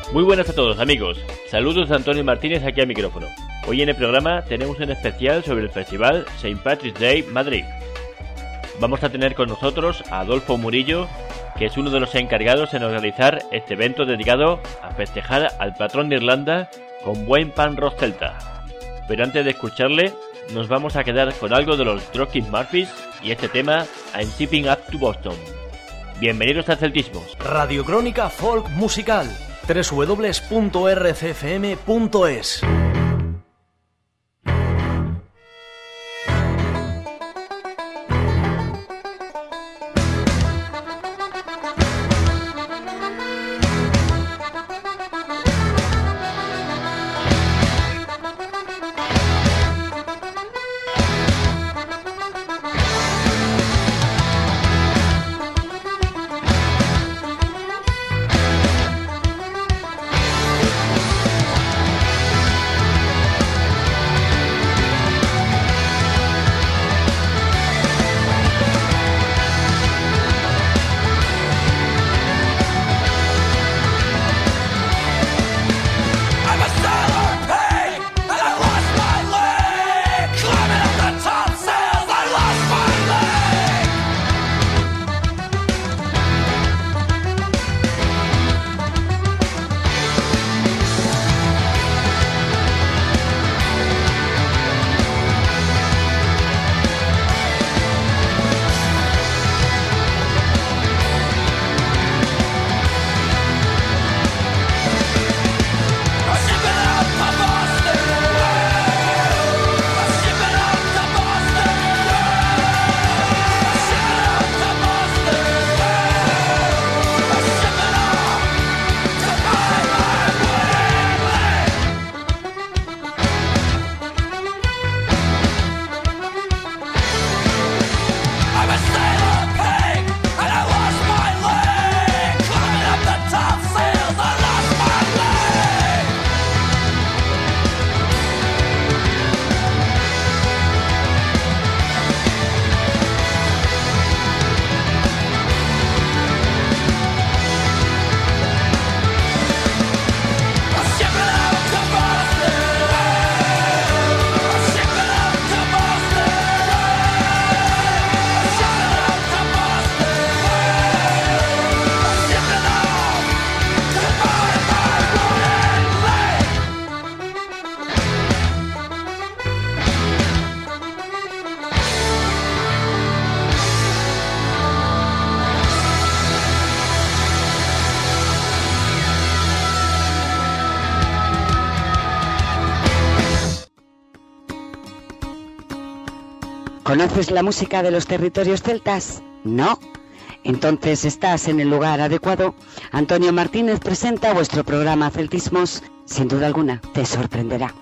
Muy buenas a todos, amigos. Saludos de Antonio Martínez aquí al micrófono. Hoy en el programa tenemos un especial sobre el festival St. Patrick's Day Madrid. Vamos a tener con nosotros a Adolfo Murillo, que es uno de los encargados en organizar este evento dedicado a festejar al patrón de Irlanda con buen pan rock celta. Pero antes de escucharle, nos vamos a quedar con algo de los Dropkick Murphys y este tema I'm Shipping Up to Boston. Bienvenidos a Celtismos. Radiocrónica Folk Musical, www.rcfm.es. ¿Conoces la música de los territorios celtas? ¿No? Entonces estás en el lugar adecuado. Antonio Martínez presenta vuestro programa Celtismos. Sin duda alguna, te sorprenderá.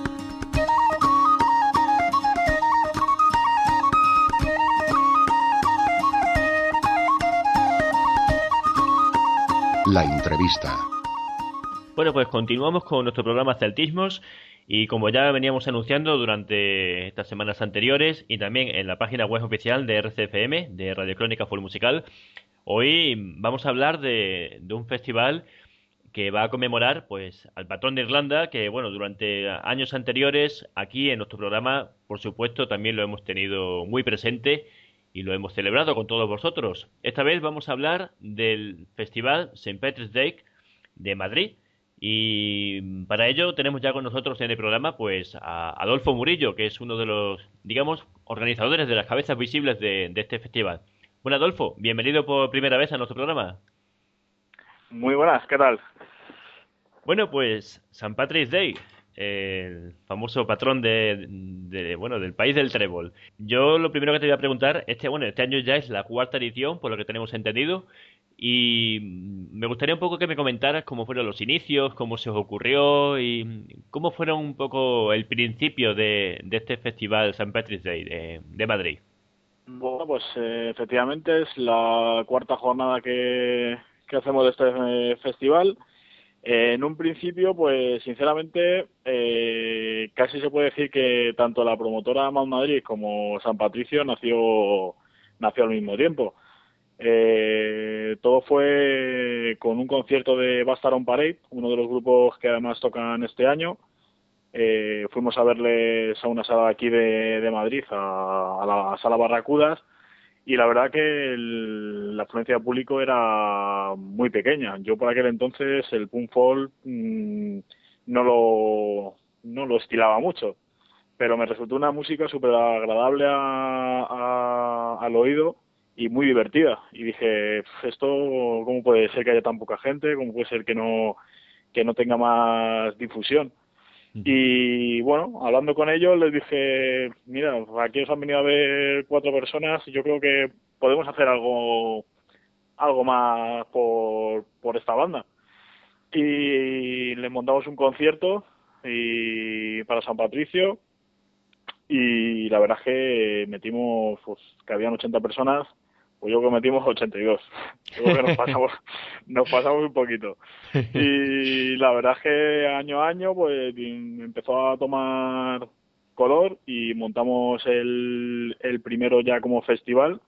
La entrevista. Bueno, pues continuamos con nuestro programa Celtismos. Y como ya veníamos anunciando durante estas semanas anteriores y también en la página web oficial de RCFM, de Radiocrónica Folk Musical, hoy vamos a hablar de un festival que va a conmemorar pues al patrón de Irlanda, que bueno, durante años anteriores aquí en nuestro programa, por supuesto, también lo hemos tenido muy presente y lo hemos celebrado con todos vosotros. Esta vez vamos a hablar del festival St. Patrick's Day de Madrid. Y para ello tenemos ya con nosotros en el programa pues a Adolfo Murillo, que es uno de los, digamos, organizadores de las cabezas visibles de este festival. Bueno, Adolfo, bienvenido por primera vez a nuestro programa. Muy buenas, ¿qué tal? Bueno, pues St. Patrick's Day, el famoso patrón del país del trébol. Yo lo primero que te voy a preguntar, este año ya es la cuarta edición, por lo que tenemos entendido. Y me gustaría un poco que me comentaras cómo fueron los inicios, cómo se os ocurrió y cómo fueron un poco el principio de este festival St. Patrick's Day de Madrid. Bueno, pues efectivamente es la cuarta jornada que hacemos de este festival. En un principio, pues sinceramente, casi se puede decir que tanto la promotora Mount Madrid como San Patricio nació al mismo tiempo. Todo fue con un concierto de Bastard on Parade, uno de los grupos que además tocan este año. Fuimos a verles a una sala aquí de Madrid, a la Sala Barracudas, y la verdad que la afluencia de público era muy pequeña. Yo por aquel entonces el punk folk no lo estilaba mucho, pero me resultó una música súper agradable al oído y muy divertida. Y dije, esto, ¿cómo puede ser que haya tan poca gente? ¿Cómo puede ser que no tenga más difusión? Y bueno, hablando con ellos les dije, mira, aquí os han venido a ver 4 personas y yo creo que podemos hacer algo más por esta banda. Y les montamos un concierto para San Patricio, y la verdad es que metimos, pues, que habían 80 personas, pues yo creo que metimos 82. Yo creo que nos pasamos un poquito. Y la verdad es que año a año pues empezó a tomar color y montamos el primero ya como festival,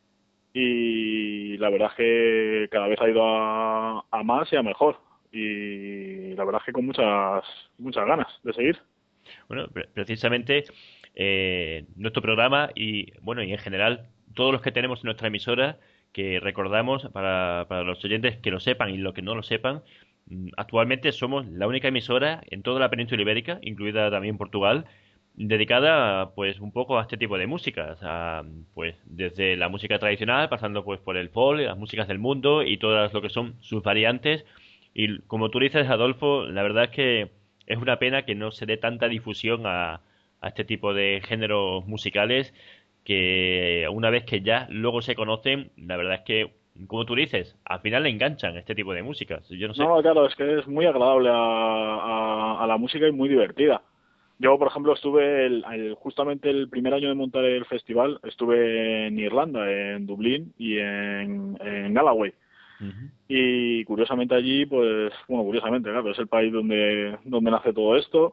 y la verdad es que cada vez ha ido a más y a mejor, y la verdad es que con muchas ganas de seguir. Bueno, precisamente nuestro programa y bueno, y en general todos los que tenemos en nuestra emisora, que recordamos para los oyentes que lo sepan y los que no lo sepan, actualmente somos la única emisora en toda la península ibérica, incluida también Portugal, dedicada pues un poco a este tipo de música, o sea, pues desde la música tradicional, pasando pues por el folk, las músicas del mundo y todas lo que son sus variantes. Y como tú dices, Adolfo, la verdad es que es una pena que no se dé tanta difusión a este tipo de géneros musicales, que una vez que ya luego se conocen, la verdad es que, como tú dices, al final le enganchan este tipo de músicas. Yo no sé. No, claro, es que es muy agradable a la música y muy divertida. Yo, por ejemplo, estuve justamente el primer año de montar el festival, estuve en Irlanda, en Dublín y en Galway. Uh-huh. Y curiosamente allí, pues, bueno, curiosamente, claro, es el país donde nace todo esto.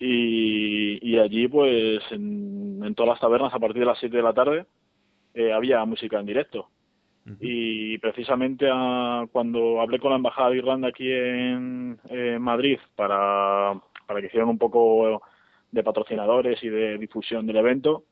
Y allí, pues, en todas las tabernas, a partir de las 7 de la tarde, había música en directo. Uh-huh. Y precisamente cuando hablé con la Embajada de Irlanda aquí en Madrid para que hicieran un poco de patrocinadores y de difusión del evento,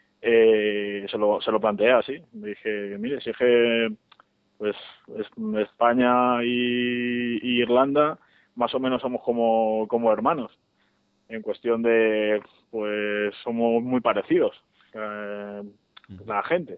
se lo planteé así. Dije, mire, si es que pues España y Irlanda más o menos somos como hermanos, en cuestión de, pues somos muy parecidos, la gente.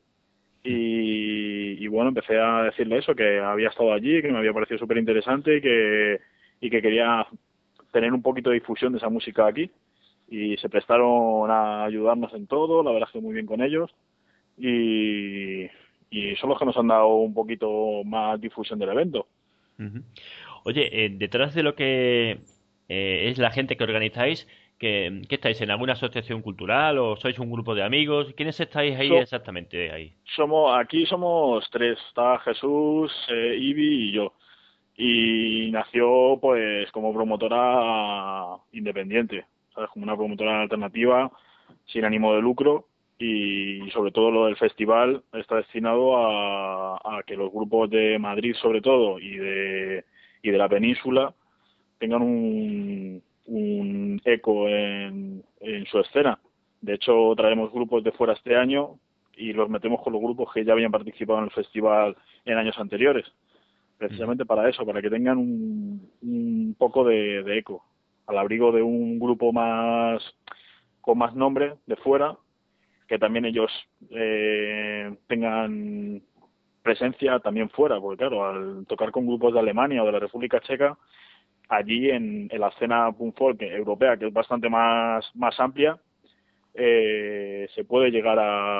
Y bueno, empecé a decirle eso, que había estado allí, que me había parecido súper interesante y que quería tener un poquito de difusión de esa música aquí. Y se prestaron a ayudarnos en todo, la verdad es que muy bien con ellos. Y son los que nos han dado un poquito más difusión del evento. Uh-huh. Oye, detrás de lo que es la gente que organizáis, ¿qué estáis? ¿En alguna asociación cultural o sois un grupo de amigos? ¿Quiénes estáis ahí exactamente ahí? Aquí somos 3, está Jesús, Ibi y yo. Y nació pues como promotora independiente, ¿sabes? Como una promotora alternativa, sin ánimo de lucro, y sobre todo lo del festival está destinado a que los grupos de Madrid sobre todo y de la península tengan un eco en su escena. De hecho, traeremos grupos de fuera este año y los metemos con los grupos que ya habían participado en el festival en años anteriores, precisamente para eso, para que tengan un poco de eco, al abrigo de un grupo con más nombre de fuera, que también ellos tengan presencia también fuera, porque claro, al tocar con grupos de Alemania o de la República Checa, allí en la escena punk folk europea, que es bastante más amplia, se puede llegar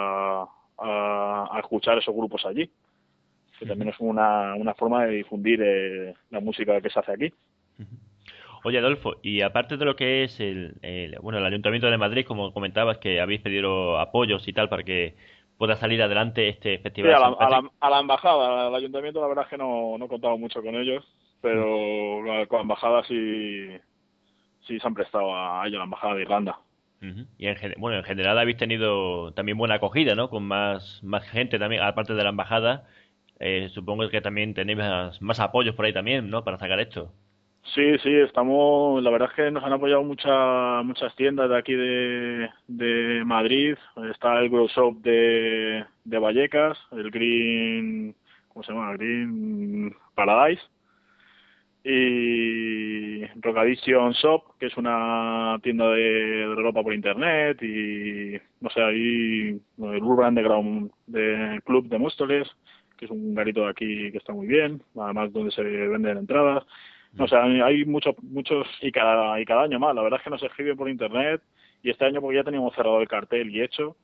a escuchar esos grupos allí, que también es una forma de difundir la música que se hace aquí. Oye, Adolfo, y aparte de lo que es el Ayuntamiento de Madrid, como comentabas, que habéis pedido apoyos y tal para que pueda salir adelante este festival. Sí, a la embajada, al ayuntamiento la verdad es que no he contado mucho con ellos, pero con la embajada sí se han prestado a ello, la embajada de Irlanda. Uh-huh. Y en general habéis tenido también buena acogida, ¿no? Con más gente también, aparte de la embajada, supongo que también tenéis más apoyos por ahí también, ¿no? Para sacar esto. Sí, la verdad es que nos han apoyado muchas tiendas de aquí de Madrid. Está el Grow Shop de Vallecas, el Green, ¿cómo se llama? Green Paradise, y Rock Addiction Shop, que es una tienda de ropa por internet, y no sé, ahí el Urban Underground de Club de Móstoles, que es un garito de aquí que está muy bien, además donde se venden entradas. O sea, hay muchos y cada año más. La verdad es que nos escriben por internet, y este año porque ya teníamos cerrado el cartel y hecho,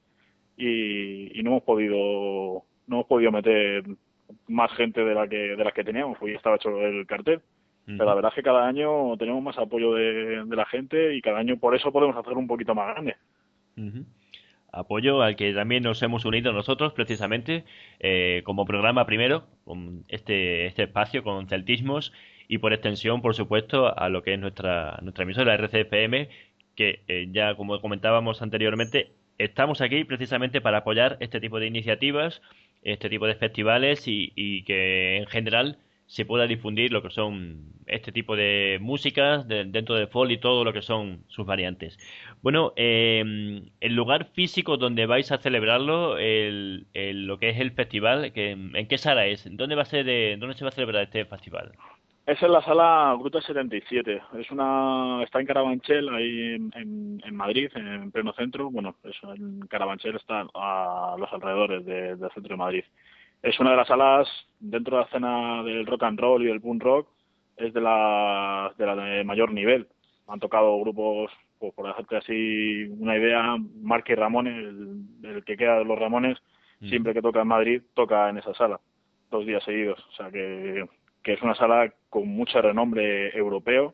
y no hemos podido meter más gente de la que teníamos, porque ya estaba hecho el cartel. Pero la verdad es que cada año tenemos más apoyo de la gente, y cada año por eso podemos hacer un poquito más grande. Apoyo al que también nos hemos unido nosotros, precisamente, como programa primero, con este espacio, con Celtismos, y por extensión, por supuesto, a lo que es nuestra emisora RCFM, que ya, como comentábamos anteriormente, estamos aquí precisamente para apoyar este tipo de iniciativas, este tipo de festivales, y que en general se pueda difundir lo que son este tipo de músicas dentro del folk y todo lo que son sus variantes. Bueno, el lugar físico donde vais a celebrarlo, lo que es el festival, ¿en qué sala es? ¿Dónde se va a celebrar este festival? Es en la sala Gruta 77. Está en Carabanchel, ahí en Madrid, en pleno centro. Bueno, en Carabanchel está a los alrededores del centro de Madrid. Es una de las salas dentro de la escena del rock and roll y del punk rock, es de la de mayor nivel. Han tocado grupos, pues, por hacerte así una idea, Marky Ramones, el que queda de los Ramones, siempre que toca en Madrid, toca en esa sala, 2 días seguidos. O sea que es una sala con mucho renombre europeo,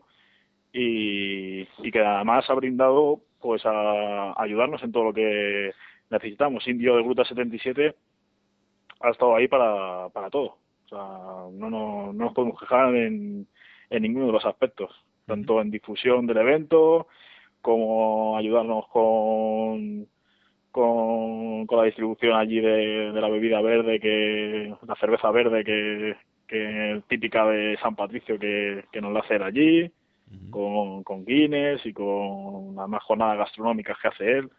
y que además ha brindado, pues, a ayudarnos en todo lo que necesitamos. Indio de Gruta 77 ha estado ahí para todo. O sea, no nos podemos quejar en ninguno de los aspectos, tanto en difusión del evento como ayudarnos con la distribución allí de la bebida verde, la cerveza verde que típica de San Patricio, que nos la hace él allí, con Guinness y con las más jornadas gastronómicas que hace él,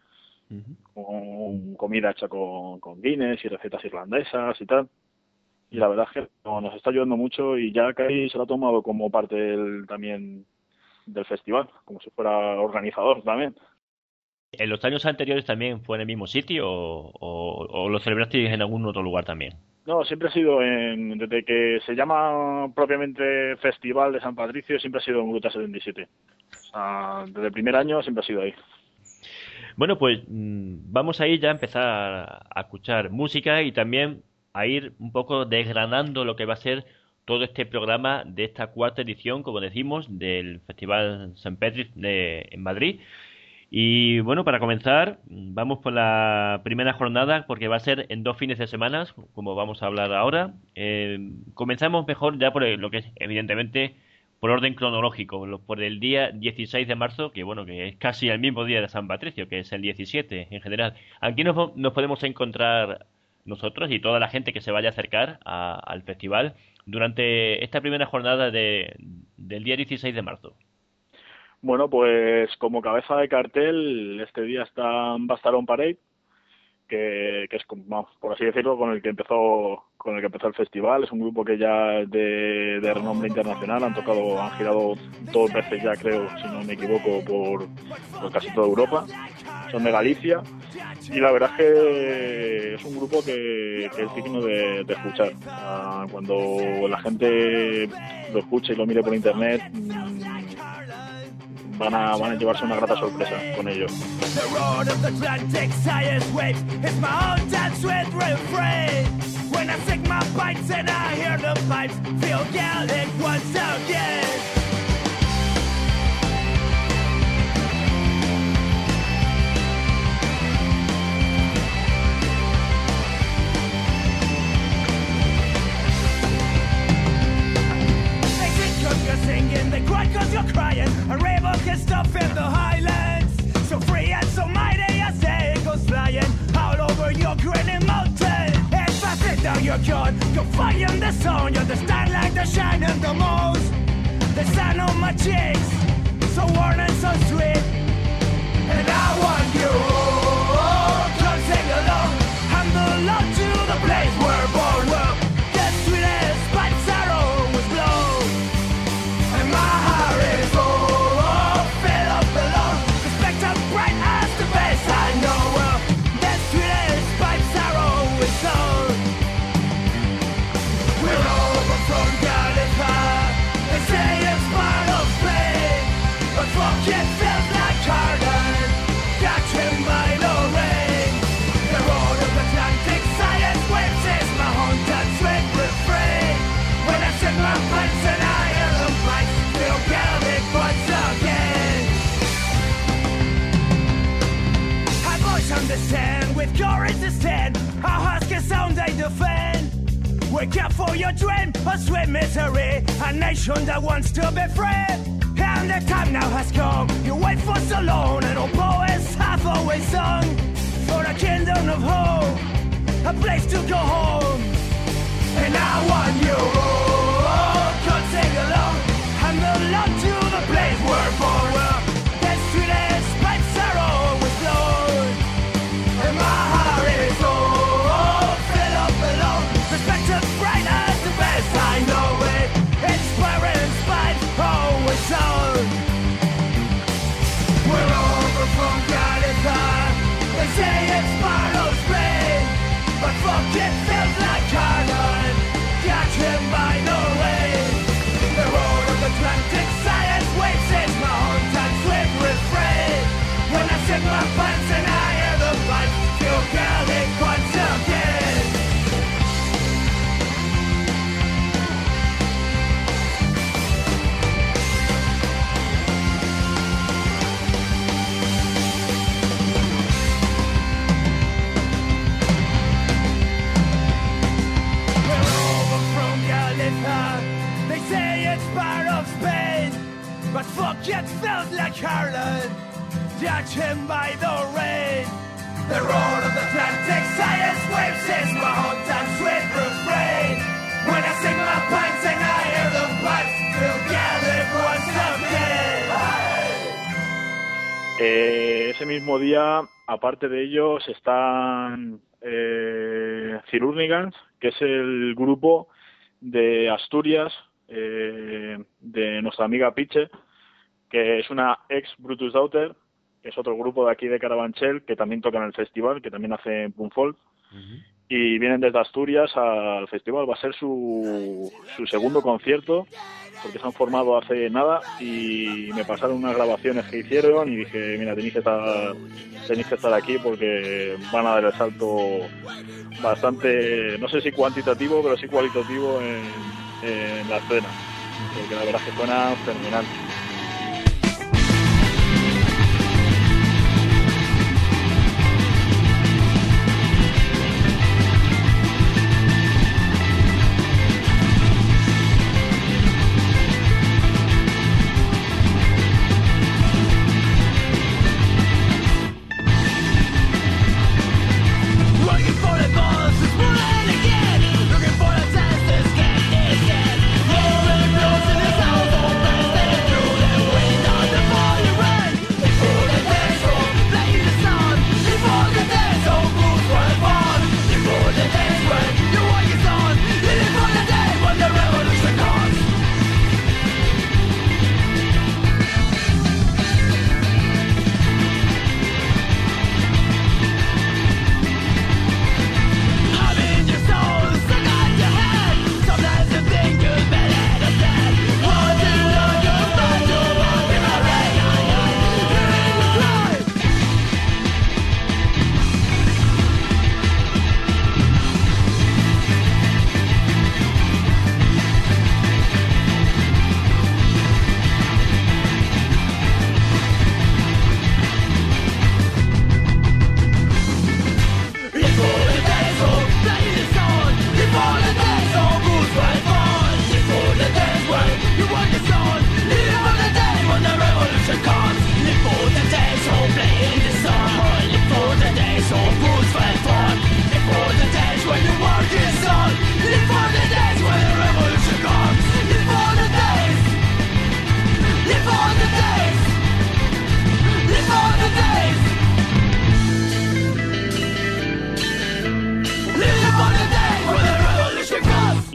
con comida hecha con Guinness y recetas irlandesas y tal. Y la verdad es que nos está ayudando mucho, y ya Kai se lo ha tomado como parte también del festival, como si fuera organizador también. ¿En los años anteriores también fue en el mismo sitio o lo celebrasteis en algún otro lugar también? No, siempre ha sido desde que se llama propiamente Festival de San Patricio, siempre ha sido en Gruta 77. O sea, desde el primer año siempre ha sido ahí. Bueno, pues vamos a ir ya a empezar a escuchar música, y también a ir un poco desgranando lo que va a ser todo este programa de esta 4ª edición, como decimos, del Festival St. Patrick en Madrid. Y bueno, para comenzar, vamos por la primera jornada, porque va a ser en 2 fines de semana, como vamos a hablar ahora. Comenzamos mejor ya por lo que es, evidentemente, por orden cronológico, por el día 16 de marzo, que bueno, que es casi el mismo día de San Patricio, que es el 17 en general. Aquí nos podemos encontrar nosotros y toda la gente que se vaya a acercar al festival durante esta primera jornada del día 16 de marzo. Bueno, pues como cabeza de cartel, este día va a estar On Parade, que es, por así decirlo, con el que empezó el festival. Es un grupo que ya es de renombre internacional, han girado 2 veces ya, creo, si no me equivoco, por casi toda Europa. Son de Galicia, y la verdad es que es un grupo que es digno de escuchar. Cuando la gente lo escuche y lo mire por internet, van a llevarse una grata sorpresa con ello. Singing, they cry 'cause you're crying. A rainbow can stuff in the highlands. So free and so mighty, I say it goes flying all over your grinning mountain. If I sit down, you're you're gone. You're flying the sun, you're the starlight that shining the most. The sun on my cheeks, so warm and so sweet. And I want you, come sing along. I'm the love to the place we're born. Well, the sweetest pipes are always blow. And my heart is filled up alone. The spectre bright as the best I know. Well, the sweetest pipes are always on. We're over from Galicia. They say it's part of Spain, but fuck it feels like Carden. Catch him by the rain. The road of Atlantic science waves is my haunted sweet refrain. When I sing my pipes and I hear the pipes, feel Celtic once again. Our voice understand, with courage to stand. Our husky sound they defend. Wake up for your dream, a sweet misery. A nation that wants to be free. And the time now has come. You wait for so long, and all poets have always sung. For a kingdom of hope, a place to go home. And I want you, come sing along. I'm the love to the place we're born. Well, the sweetest pipes are always blown. And my heart is filled up alone. Respected bright as the best I know it. Inspiring spite always on. We're over from Galicia. They say it's part of Spain, but fuck it feels like Carden. Catch him by the rain. The road of Atlantic science waves is my haunted sweet refrain. When I sing my pipes and I hear the pipes, feel Celtic once again. We're over from Galicia. They say it's part of Spain, but fuck it felt like Ireland. Judge him by the rain. The road of the Atlantic science waves is my haunted sweet refrain. When I sing my pipes and I hear the pipes, feel Celtic once again. Ese mismo día, aparte de ellos, están Cirúrnigans, que es el grupo de Asturias de nuestra amiga Piche, que es una ex Brutus Daughter, que es otro grupo de aquí de Carabanchel, que también tocan en el festival, que también hace punk folk. Y vienen desde Asturias al festival. Va a ser su segundo concierto, porque se han formado hace nada y me pasaron unas grabaciones que hicieron y dije, mira, tenéis que estar aquí porque van a dar el salto bastante, no sé si cuantitativo, pero sí cualitativo en la escena, porque la verdad es que suena fenomenal. Looking for the test, this game is dead. Rolling close in this house, all best they do.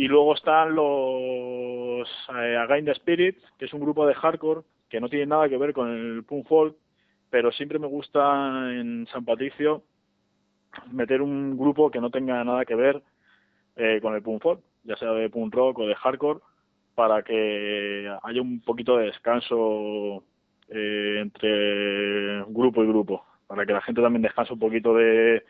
Y luego están los Against the Spirit, que es un grupo de hardcore que no tiene nada que ver con el punk folk, pero siempre me gusta en San Patricio meter un grupo que no tenga nada que ver con el punk folk, ya sea de punk rock o de hardcore, para que haya un poquito de descanso entre grupo y grupo, para que la gente también descanse un poquito del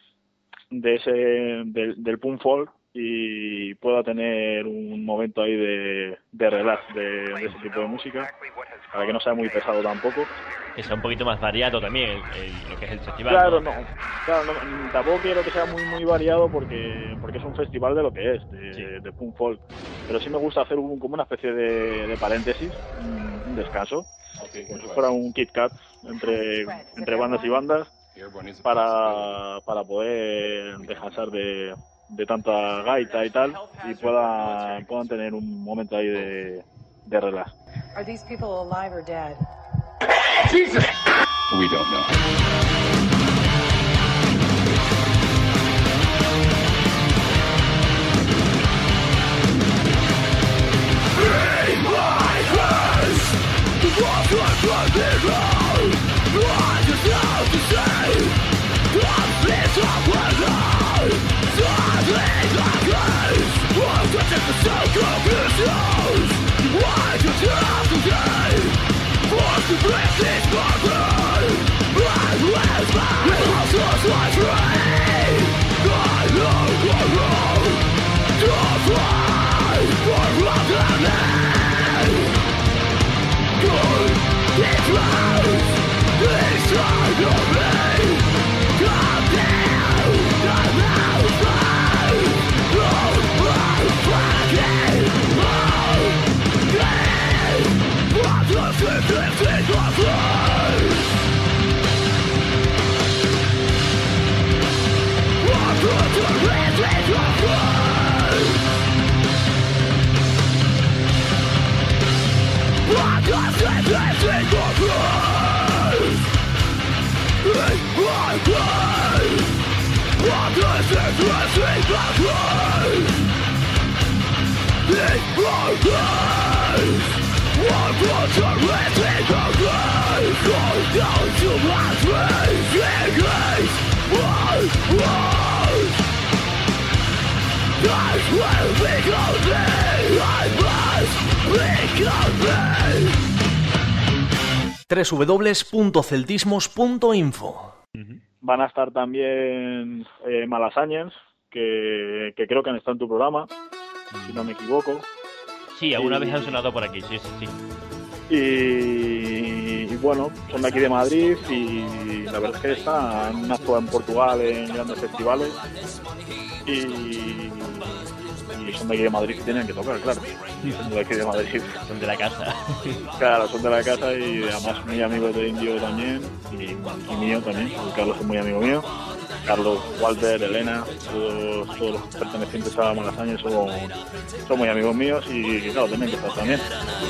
punk folk y pueda tener un momento ahí de relax de ese tipo de música, para que no sea muy pesado tampoco. Que sea un poquito más variado también lo que es el festival. Claro, no, tampoco quiero que sea muy variado porque es un festival de lo que es, de punk folk. Pero sí me gusta hacer como una especie de paréntesis, un descanso, como si fuera un Kit Kat entre bandas y bandas, para poder descansar de tanta gaita y tal, y puedan tener un momento ahí de relax. Are these people alive or dead? Jesus! We don't know. www.celtismos.info. Van a estar también Malasañas, que creo que han estado en tu programa, si no me equivoco. Sí, alguna vez han sonado por aquí, sí. Y bueno, son de aquí de Madrid y la verdad es que han actuado en Portugal en grandes festivales y son de aquí de Madrid y tienen que tocar, claro. Son de aquí de Madrid. Son de la casa. Claro, son de la casa y además muy amigos de Indio también y mío también. Carlos es muy amigo mío. Carlos, Walter, Elena, todos los pertenecientes a Malasañas son muy amigos míos y claro, tienen que estar también.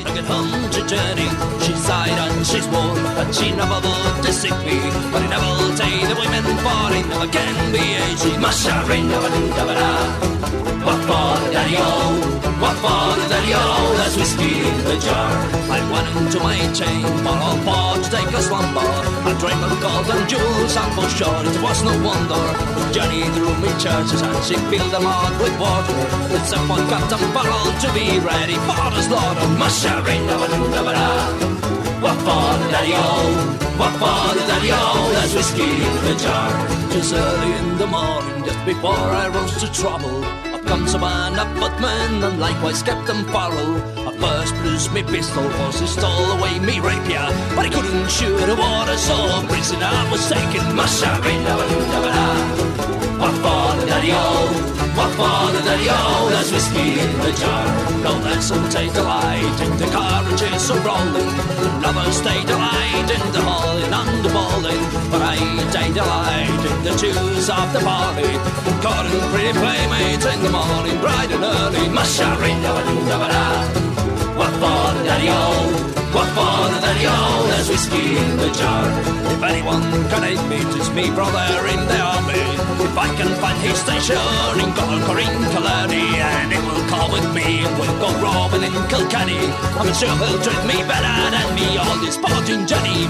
What for the daddy-o? What for the daddy-o? There's whiskey in the jar. I went into my chain for all four to take a slumber. I dreamed of gold and jewels, and for sure it was no wonder. Johnny threw me churches and she filled them out with water. With someone got them barrel to be ready for the slaughter. Masha-ring-da-ba-doo-da-ba-da. What for the daddy-o? What for the daddy-o? There's whiskey in the jar. Just early in the morning, just before I rose to trouble, up comes a man, a footman, and likewise Captain Farrell. I first produced me pistol, cause he stole away me rapier, but he couldn't shoot a water, so a prisoner was taken. Masha-ring-da-ba-doo-da-ba-da. What for the daddy-o? What for the daddy-o? There's whiskey in the jar. No, that's some take delight in the carriages are rolling. Lovers take delight in the hauling and the bowling, but I take delight in the tunes of the party. Calling pretty playmates in the morning, bright and early. Masha-ring-da-ba-doo-da-ba-da. What for the daddy-o? What for the daddy-o? There's whiskey in the jar. If anyone can aid me, 'tis me brother in the army. If I can find Hay Station in Galway or in Killarney, and it will call with me and we'll go robbing in Kilkenny. I'm sure he'll treat me better than me, all this sporting Jenny.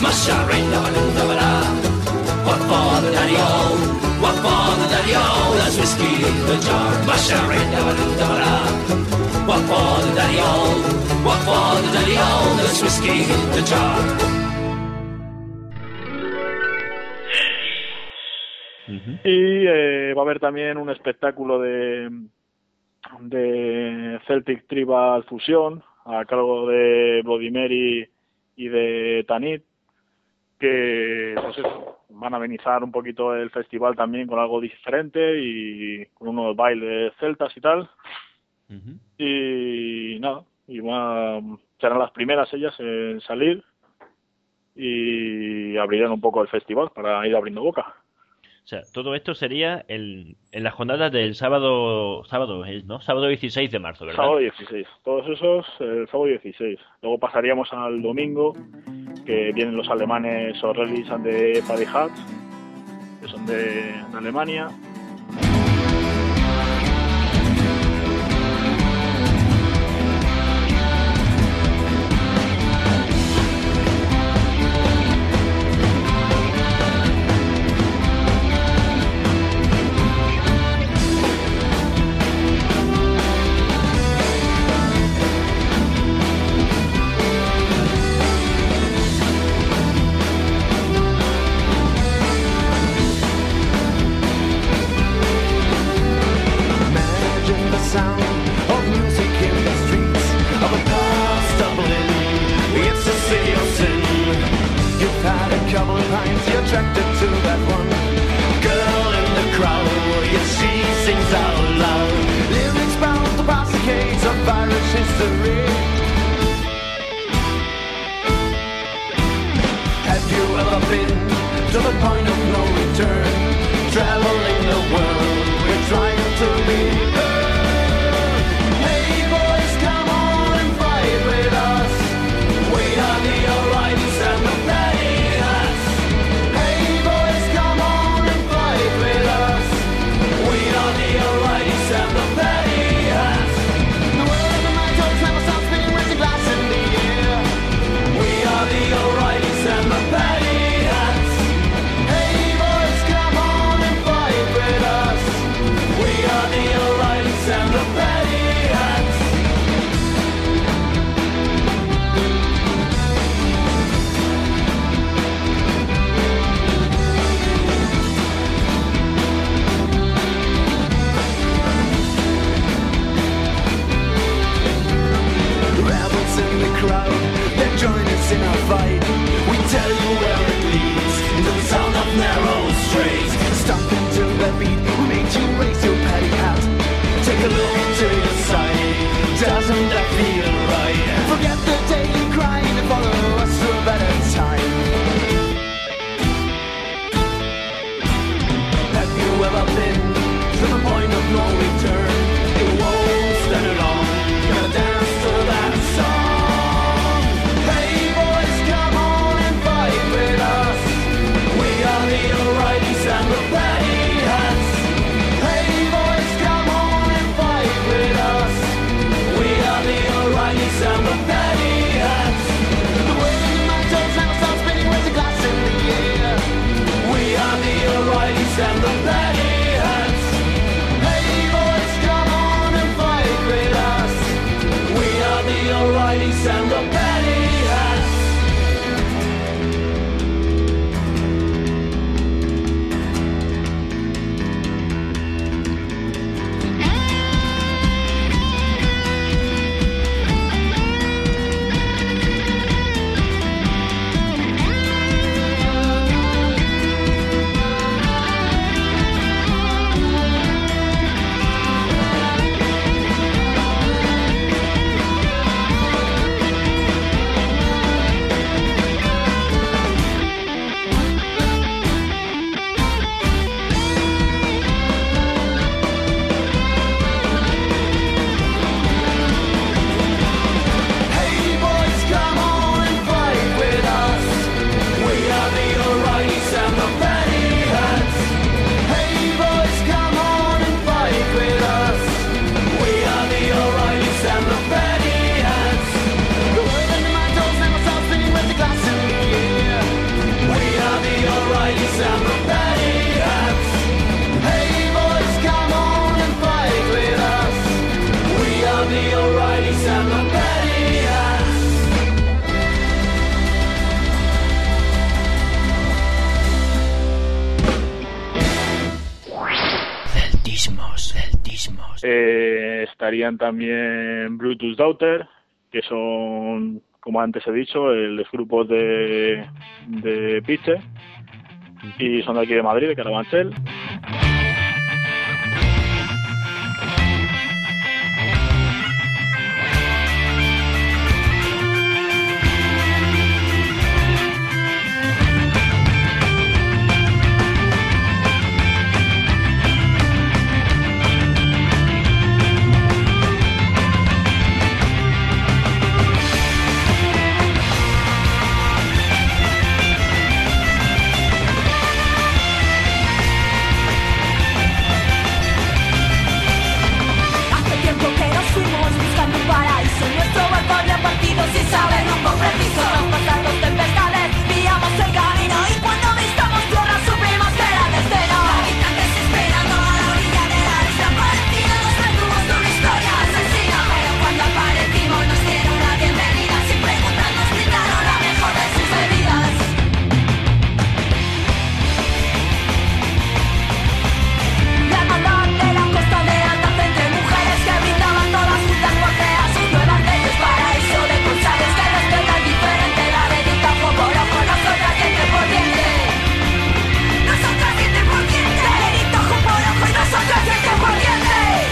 What for the daddy-o? What for the daddy-o? There's whiskey in the jar. What for the daddy-o? What for the daddy-o? There's whiskey in the jar. Y va a haber también un espectáculo de Celtic Tribal Fusion a cargo de Bloody Mary y de Tanit, que pues eso, van a amenizar un poquito el festival también con algo diferente y con unos bailes celtas y tal. Y nada, serán las primeras ellas en salir y abrirán un poco el festival para ir abriendo boca. O sea, todo esto sería en las jornadas del sábado, ¿no? Sábado 16 de marzo, ¿verdad? Sábado 16. Todos esos el sábado 16. Luego pasaríamos al domingo, que vienen los alemanes O'Reilly's and the Paddy Hats, que son de Alemania. Celtismos. Estarían también Brutus Daughter, que son, como antes he dicho, el grupo de Piche, y son de aquí de Madrid, de Carabanchel. Sin saber rumbo preciso, nos pasan los tempestades, pillamos el camino y cuando vistamos tierra supimos que era destino. Habitantes esperando a la orilla de la isla parecida, los verdugos de una historia asesina. Pero cuando aparecimos nos dieron la bienvenida, sin preguntar nos brindaron la mejor de sus bebidas. La hermandad de la costa de alta entre mujeres que brindaban todas juntas por crear sus nuevas leyes, paraíso de sabes que respetan diferente, la dedita ojo por ojo, nosotras diente por diente. Nosotras diente por diente, la dedita ojo por ojo y nosotras diente por diente.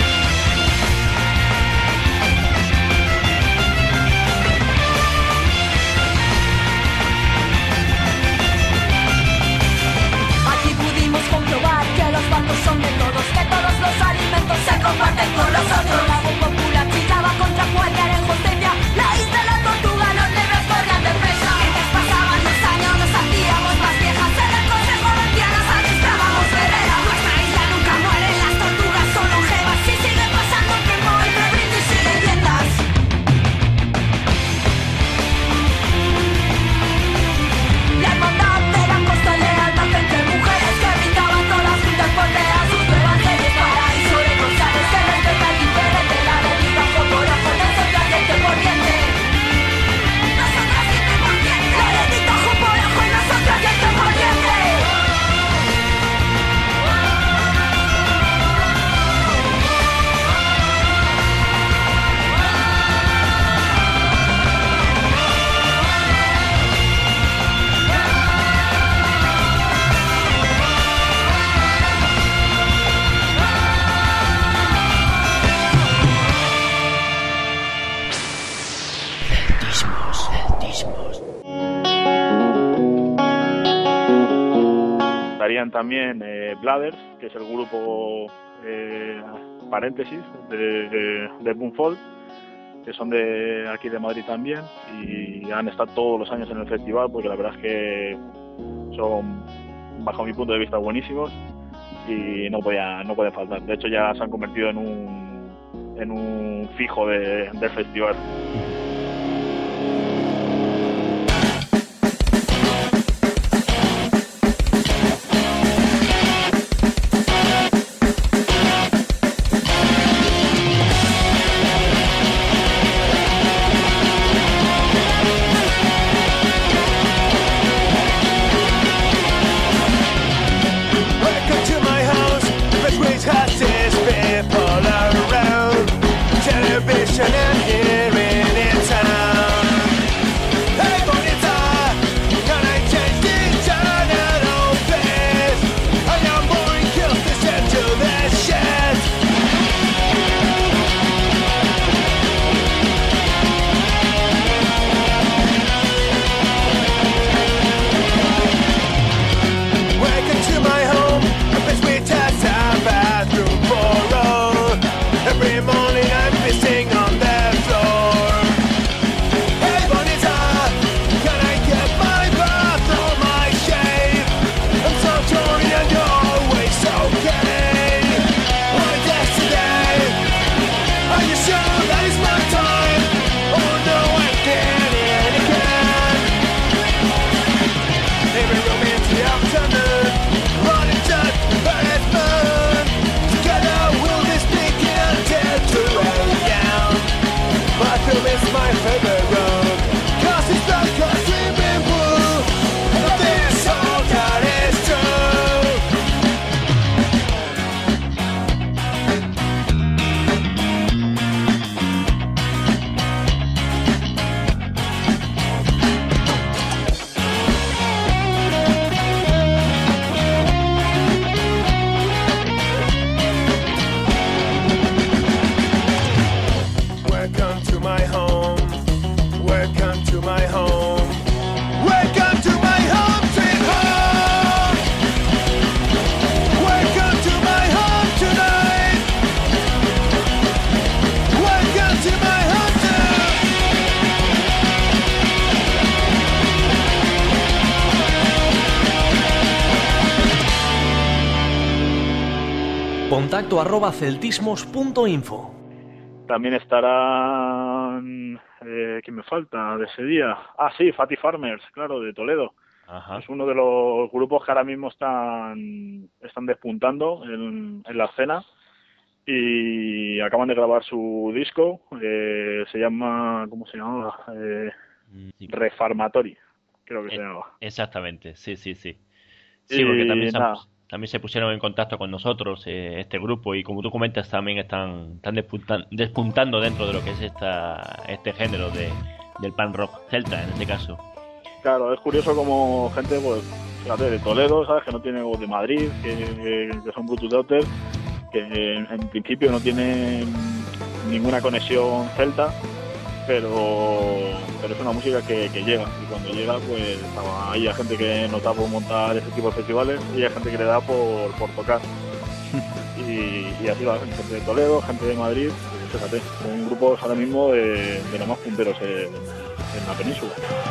Aquí pudimos comprobar que los bandos son de todos, que todos los alimentos se comparten con los otros. La voz popular chillaba contra cualquier injusticia, la isla, la tortuga, los libros corrían depresa. Mientras pasaban los años nos hacíamos más viejas, en el consejo de ancianas adiestrábamos guerreras. Nuestra isla nunca muere, las tortugas son longevas y siguen pasando tiempo entre brindis y leyendas. La hermandad de la costa lealtad entre mujeres que brindaban todas juntas por crear sus nuevas leyes, paraíso de costales que respetan diferente, la dedita ojo por ojo, nosotras diente por diente. Nosotras diente por diente, la dedita ojo por ojo y nosotras diente por diente. Celtismos. Estarían también Bladders, que es el grupo paréntesis de Boomfall, que son de aquí de Madrid también y han estado todos los años en el festival, porque la verdad es que son, bajo mi punto de vista, buenísimos y no pueden faltar. De hecho ya se han convertido en un fijo del festival. Welcome to my house, the great hottest people around. Television and hearing contacto@celtismos.info. También estarán... ¿quién me falta de ese día? Ah, sí, Fatty Farmers, claro, de Toledo. Ajá. Es uno de los grupos que ahora mismo están despuntando en la escena y acaban de grabar su disco. Se llama... ¿cómo se llama? Sí. Reformatory, creo que se llama. Exactamente, sí. Sí, porque Y nada. también se pusieron en contacto con nosotros, este grupo, y como tú comentas, también están despuntando dentro de lo que es este género del punk rock celta, en este caso. Claro, es curioso como gente, pues, fíjate, de Toledo, ¿sabes? Que no tiene, o de Madrid, que son Brutus Daughter, que en principio no tienen ninguna conexión celta, pero es una música que llega, y cuando llega, pues hay gente que no da por montar ese tipo de festivales y hay gente que le da por tocar. Y así va, gente de Toledo, gente de Madrid, pues, fíjate, son grupos ahora mismo de los más punteros en la península.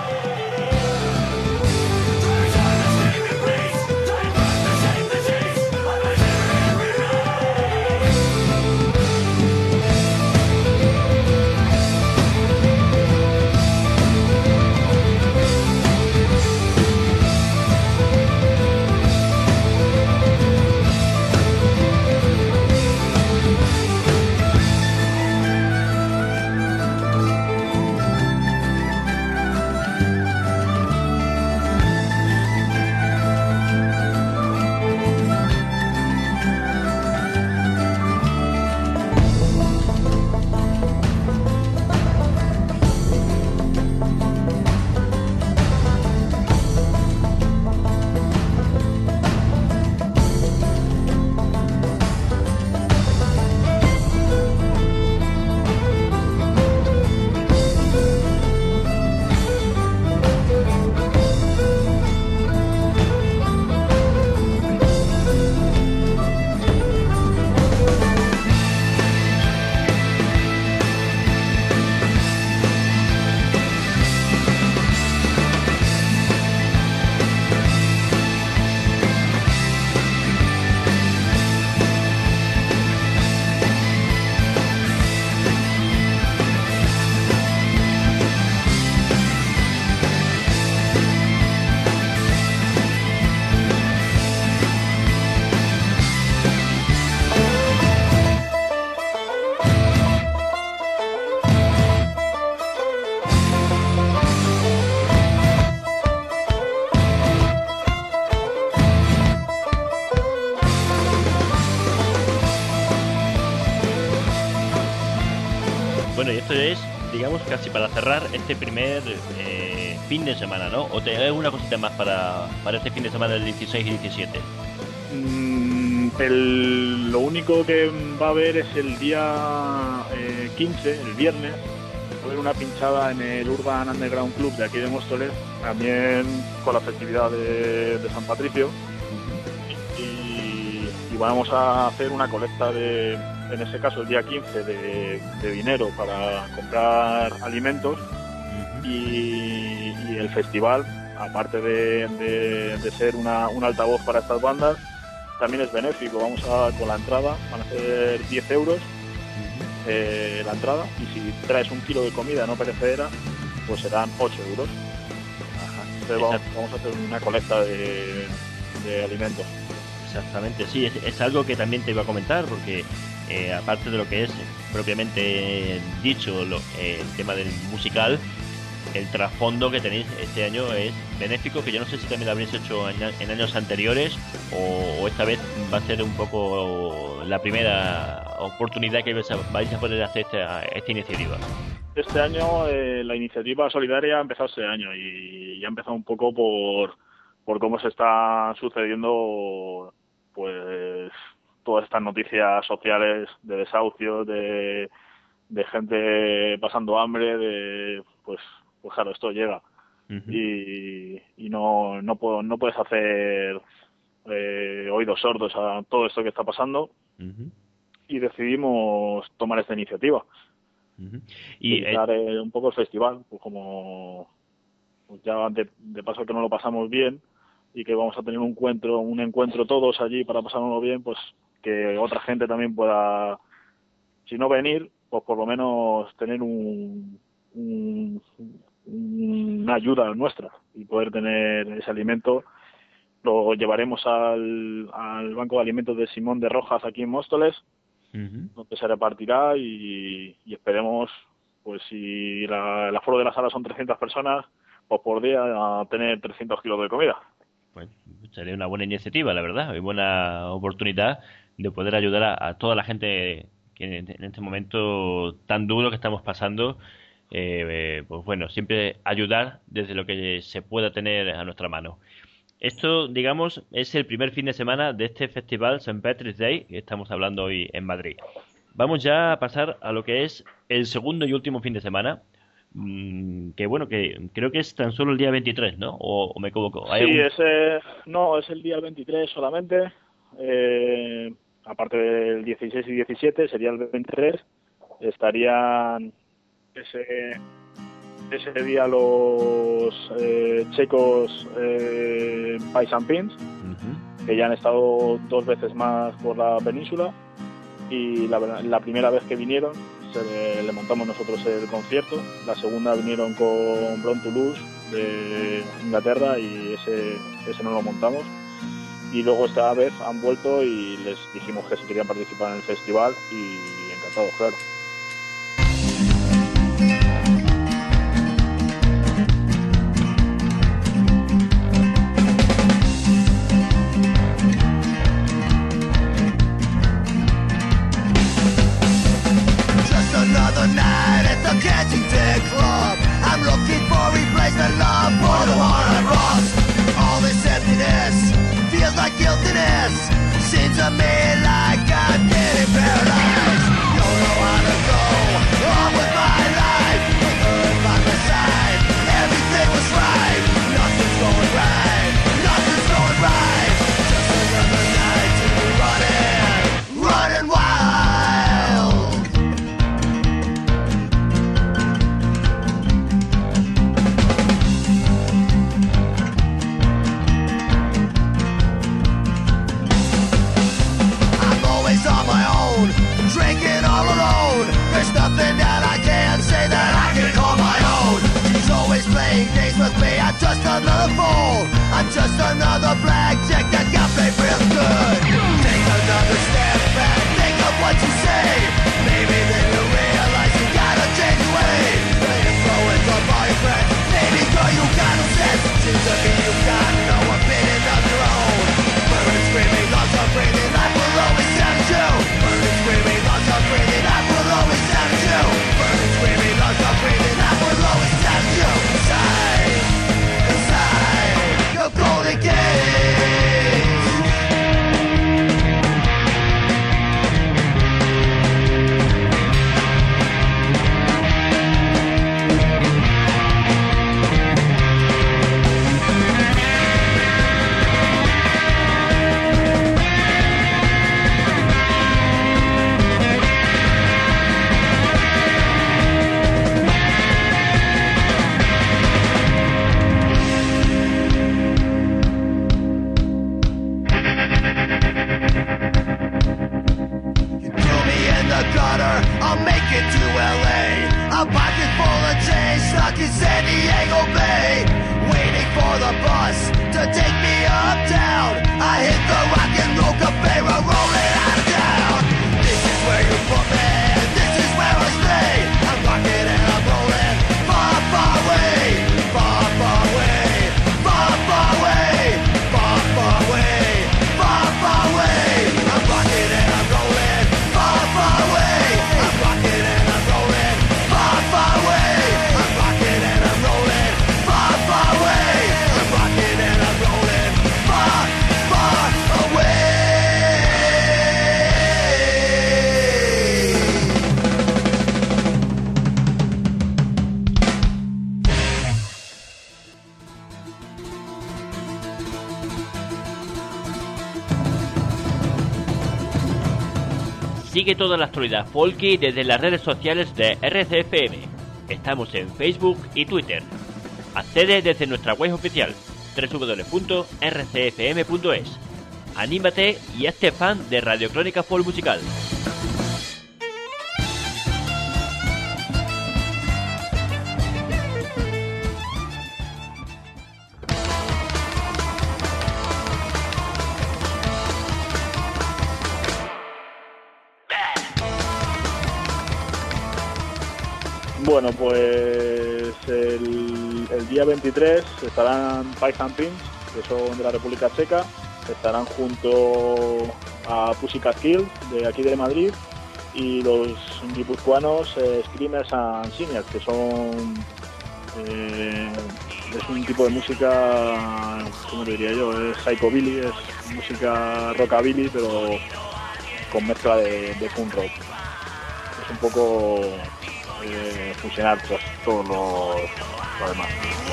Bueno, y esto es, digamos, casi para cerrar este primer fin de semana, ¿no? ¿O te hay alguna cosita más para este fin de semana del 16 y 17? Lo único que va a haber es el día 15, el viernes, va a haber una pinchada en el Urban Underground Club de aquí de Móstoles, también con la festividad de San Patricio, y vamos a hacer una colecta en ese caso el día 15 de dinero para comprar alimentos, y el festival, aparte de ser un altavoz para estas bandas, también es benéfico. Con la entrada van a ser 10 euros la entrada, y si traes un kilo de comida no perecedera, pues serán 8 euros. Entonces vamos a hacer una colecta de alimentos. Exactamente, sí, es algo que también te iba a comentar, porque aparte de lo que es propiamente dicho el tema del musical, el trasfondo que tenéis este año es benéfico, que yo no sé si también lo habréis hecho en años anteriores, o esta vez va a ser un poco la primera oportunidad que vais a poder hacer esta iniciativa. Este año la iniciativa solidaria ha empezado este año, y ha empezado un poco por cómo se está sucediendo, pues, todas estas noticias sociales de desahucios, de gente pasando hambre, pues claro, esto llega. Y no puedes hacer oídos sordos a todo esto que está pasando, y decidimos tomar esta iniciativa y dar un poco el festival, pues como pues ya de paso que no lo pasamos bien y que vamos a tener un encuentro todos allí para pasárnoslo bien, pues que otra gente también pueda, si no venir, pues por lo menos tener una ayuda nuestra y poder tener ese alimento. Lo llevaremos al Banco de Alimentos de Simón de Rojas aquí en Móstoles, donde se repartirá y esperemos, pues si el aforo de la sala son 300 personas, pues por día a tener 300 kilos de comida. Pues sería una buena iniciativa, la verdad, y buena oportunidad de poder ayudar a toda la gente que en este momento tan duro que estamos pasando. Pues bueno, siempre ayudar desde lo que se pueda tener a nuestra mano. Esto, digamos, es el primer fin de semana de este festival St. Patrick's Day que estamos hablando hoy en Madrid. Vamos ya a pasar a lo que es el segundo y último fin de semana, que bueno, que creo que es tan solo el día 23, ¿no? ¿O me equivoco? Sí, no, es el día 23 solamente, aparte del 16 y 17, sería el 23, estarían ese día los checos Pies and Pins, que ya han estado 2 veces más por la península, y la primera vez que vinieron le montamos nosotros el concierto, la segunda vinieron con Bron Toulouse de Inglaterra y ese no lo montamos, y luego esta vez han vuelto y les dijimos que si querían participar en el festival y encantados, claro. Another night at the Kensington Club. I'm looking for replacement love for the one I lost. All this emptiness feels like guiltiness. Seems to me like I'm getting paralyzed. Don't know how to go on with my life. Earth by my side, everything was right. Nothing's going right, nothing's going right. Just another night to be running wild. On my own, drinking all alone. There's nothing that I can say that I can call my own. She's always playing games with me. I'm just another fool. I'm just another blackjack that got me real good. Take another step back, think of what you say. Maybe then you realize you gotta change your way. The influence of all your friends. Maybe girl, you got no sense. Seems to me you got no opinion of your own. Birds screaming, lungs are breathing. I will always sound you. Birds screaming, lungs are breathing. I will always sound you. Birds screaming, lungs are breathing. I will always sound you. Inside your golden gates. I'll make it to LA. A pocket full of change stuck in San Diego Bay. Waiting for the bus to take me uptown. I hit the rock and roll cafe, rolling out of town. This is where you put me, this is where I stay. I'm rocking and I'm rolling, far, far away. Far, far away, far, far away. Far, far away, far, far away. I'm rocking and I'm rolling, far, far away. I'm rocking and I'm rolling, far, far away. I'm rocking and I'm rolling, far, far away. I'm rocking and I'm rolling, far, far away. Sigue toda la actualidad folky desde las redes sociales de RCFM. Estamos en Facebook y Twitter. Accede desde nuestra web oficial www.rcfm.es. anímate y hazte fan de Radio Crónica Folk Musical. Bueno, pues el día 23 estarán Pies and Pins, que son de la República Checa, estarán junto a Pussycat Kills, de aquí de Madrid, y los guipuzcoanos Screamers and Singers, que son es un tipo de música, ¿cómo te diría yo? Es psychobilly, es música rockabilly, pero con mezcla de punk rock. Es un poco fusionar pues, todo lo demás.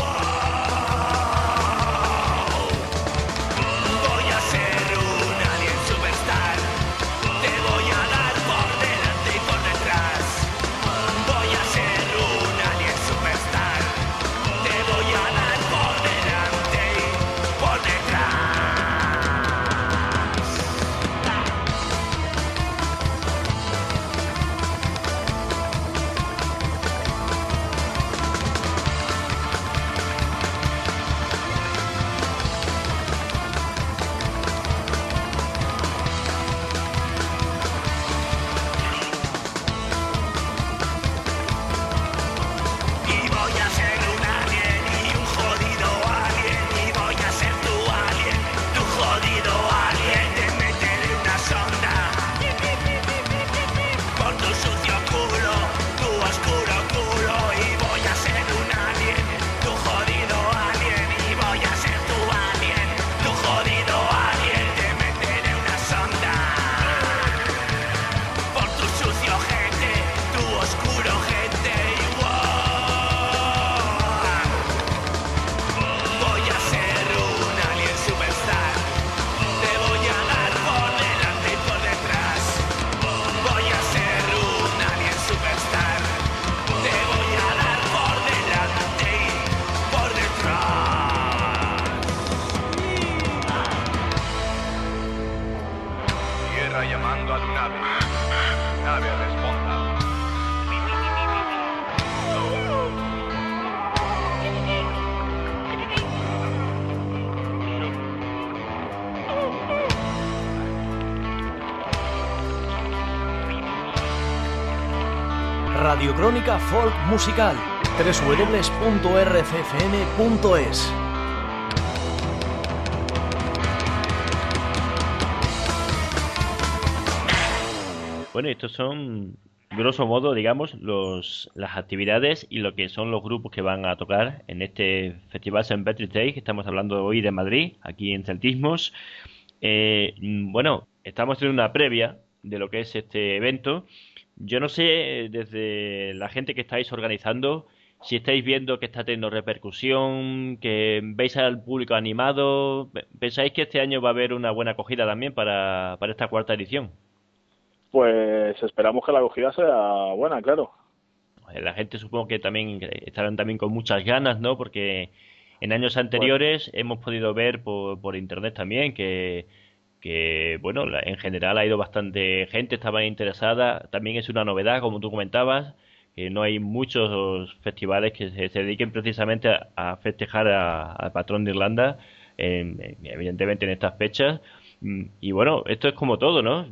Radio Crónica Folk Musical, www.rccfm.es. Bueno, estos son, grosso modo, digamos, las actividades y lo que son los grupos que van a tocar en este Festival St. Patrick's Day, que estamos hablando hoy de Madrid, aquí en Celtismos. Bueno, estamos en una previa de lo que es este evento. Yo no sé, desde la gente que estáis organizando, si estáis viendo que está teniendo repercusión, que veis al público animado. ¿Pensáis que este año va a haber una buena acogida también para esta cuarta edición? Pues esperamos que la acogida sea buena, claro. La gente supongo que también estarán también con muchas ganas, ¿no? Porque en años anteriores hemos podido ver por internet también que bueno, en general ha ido bastante gente, estaba interesada. También es una novedad, como tú comentabas, que no hay muchos festivales que se dediquen precisamente a festejar al patrón de Irlanda, evidentemente en estas fechas. Y bueno, esto es como todo, ¿no?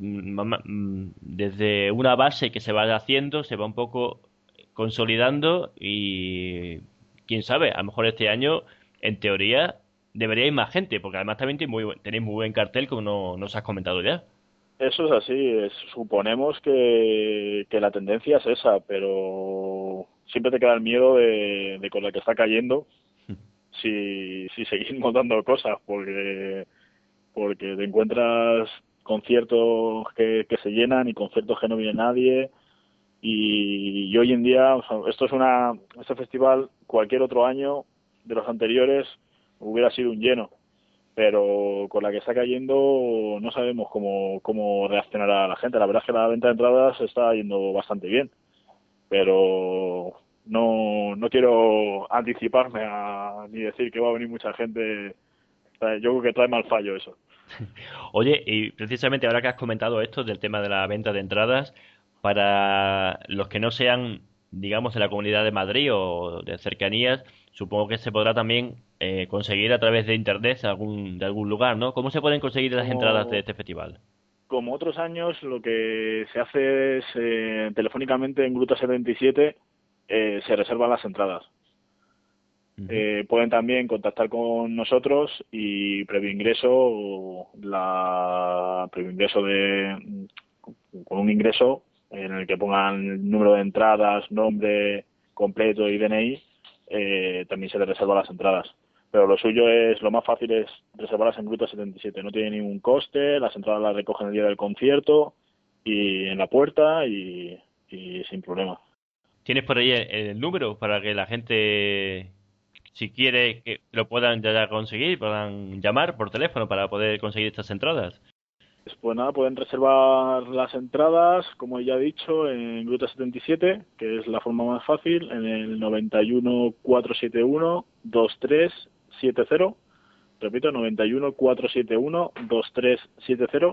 Desde una base que se va haciendo, se va un poco consolidando y quién sabe, a lo mejor este año, en teoría, debería ir más gente, porque además también tenéis muy buen cartel, como nos has comentado ya. Eso es así, suponemos que la tendencia es esa, pero siempre te queda el miedo de con la que está cayendo si seguimos dando cosas, porque te encuentras conciertos que se llenan y conciertos que no viene nadie, y hoy en día, o sea, este festival, cualquier otro año de los anteriores hubiera sido un lleno, pero con la que está cayendo no sabemos cómo reaccionará la gente. La verdad es que la venta de entradas está yendo bastante bien, pero no quiero anticiparme ni decir que va a venir mucha gente. Yo creo que trae mal fallo eso. Oye, y precisamente ahora que has comentado esto del tema de la venta de entradas, para los que no sean, digamos, de la Comunidad de Madrid o de cercanías, supongo que se podrá también conseguir a través de internet de algún lugar, ¿no? ¿Cómo se pueden conseguir las entradas de este festival? Como otros años, lo que se hace es telefónicamente en Gruta 77 se reservan las entradas. Pueden también contactar con nosotros y previo ingreso con un ingreso en el que pongan el número de entradas, nombre completo y DNI, también se les reserva las entradas. Pero lo más fácil es reservarlas en Gruta 77. No tiene ningún coste, las entradas las recogen el día del concierto y en la puerta y sin problema. ¿Tienes por ahí el número para que la gente, si quiere, que lo puedan ya conseguir, puedan llamar por teléfono para poder conseguir estas entradas? Pues nada, pueden reservar las entradas, como ya he dicho, en Gruta 77, que es la forma más fácil, en el 91 471 2370. Repito, 91 471 2370.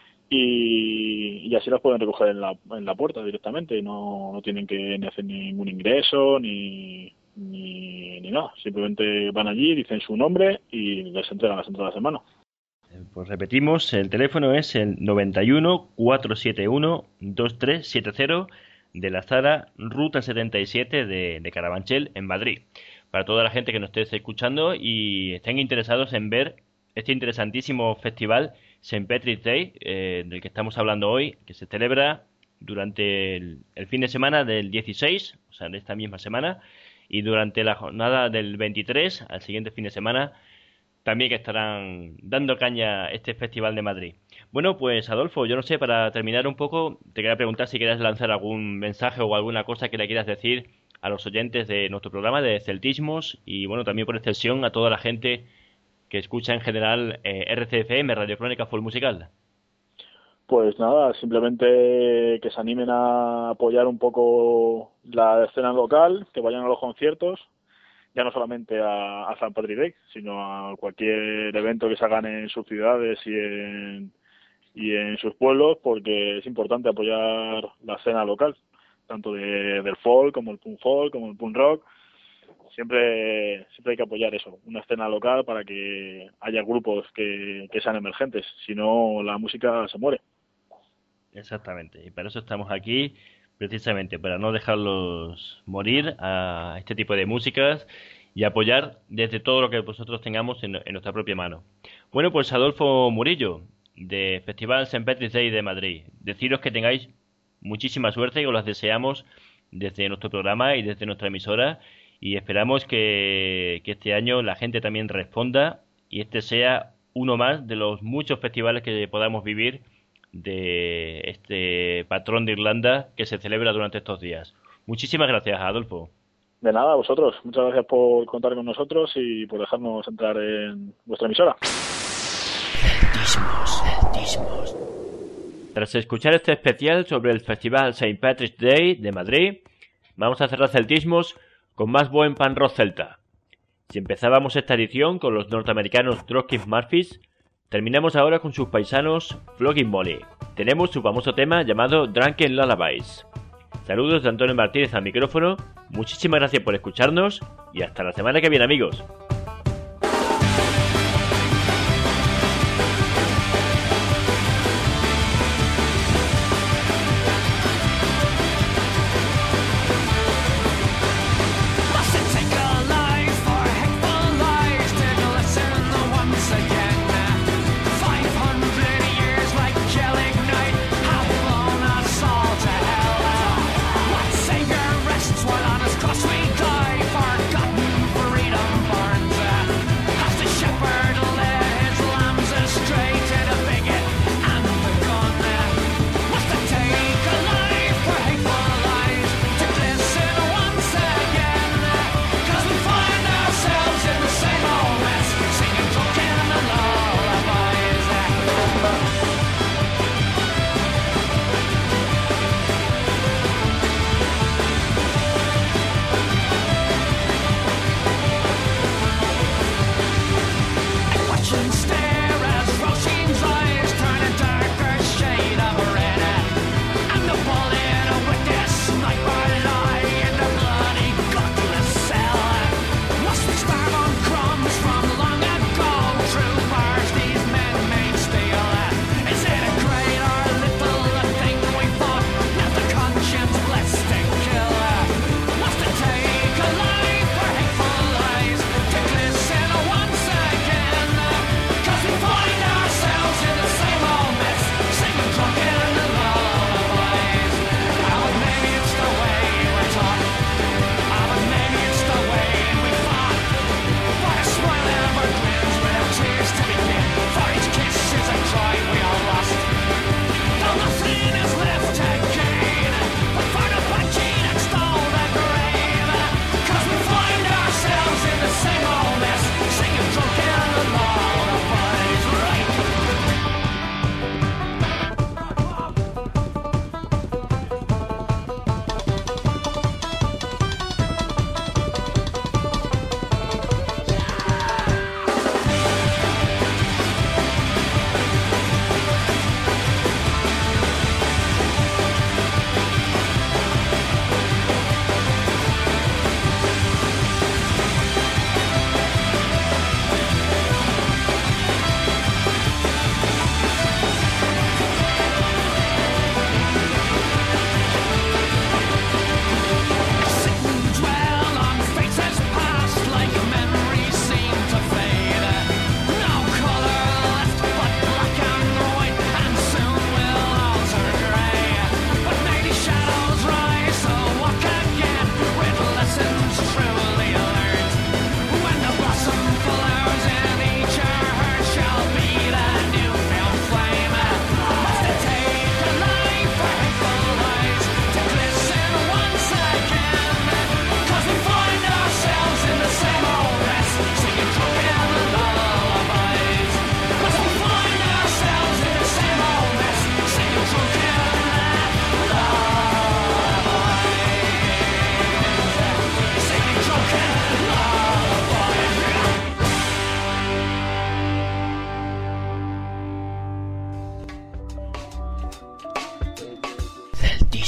Y así las pueden recoger en la puerta directamente y no tienen que ni hacer ningún ingreso ni nada. Simplemente van allí, dicen su nombre y les entregan las entradas en mano. Pues repetimos, el teléfono es el 91 471 2370 de la sala Ruta 77 de Carabanchel en Madrid. Para toda la gente que nos esté escuchando y estén interesados en ver este interesantísimo festival St. Patrick's Day, del que estamos hablando hoy, que se celebra durante el fin de semana del 16, o sea, de esta misma semana, y durante la jornada del 23, al siguiente fin de semana, también que estarán dando caña a este Festival de Madrid. Bueno, pues Adolfo, yo no sé, para terminar un poco, te quería preguntar si quieres lanzar algún mensaje o alguna cosa que le quieras decir a los oyentes de nuestro programa de Celtismos y, bueno, también por extensión a toda la gente que escucha en general RCFM, Radio Crónica Folk Musical. Pues nada, simplemente que se animen a apoyar un poco la escena local, que vayan a los conciertos, ya no solamente a St. Patrick's Day, sino a cualquier evento que se hagan en sus ciudades y en sus pueblos, porque es importante apoyar la escena local, tanto del folk, como el punk folk, como el punk rock. Siempre hay que apoyar eso, una escena local para que haya grupos que sean emergentes, si no la música se muere. Exactamente, y para eso estamos aquí, precisamente para no dejarlos morir a este tipo de músicas y apoyar desde todo lo que vosotros tengamos en nuestra propia mano. Bueno, pues Adolfo Murillo, de Festival St. Patrick's Day de Madrid, deciros que tengáis muchísima suerte y os las deseamos desde nuestro programa y desde nuestra emisora, y esperamos que este año la gente también responda y este sea uno más de los muchos festivales que podamos vivir de este patrón de Irlanda que se celebra durante estos días. Muchísimas gracias, Adolfo. De nada, a vosotros. Muchas gracias por contar con nosotros y por dejarnos entrar en vuestra emisora. Celtismos. Tras escuchar este especial sobre el Festival St. Patrick's Day de Madrid, vamos a cerrar Celtismos con más buen pan rock celta. Si empezábamos esta edición con los norteamericanos Dropkick Murphys, terminamos ahora con sus paisanos Flogging Molly. Tenemos su famoso tema llamado Drunken Lullabies. Saludos de Antonio Martínez al micrófono, muchísimas gracias por escucharnos y hasta la semana que viene, amigos. What honest cost we die, forgotten freedom burns.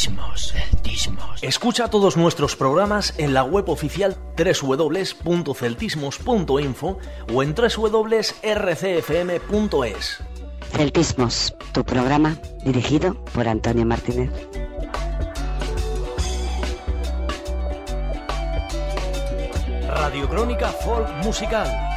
Celtismos. Escucha todos nuestros programas en la web oficial www.celtismos.info o en www.rcfm.es. Celtismos, tu programa dirigido por Antonio Martínez. Radio Crónica Folk Musical.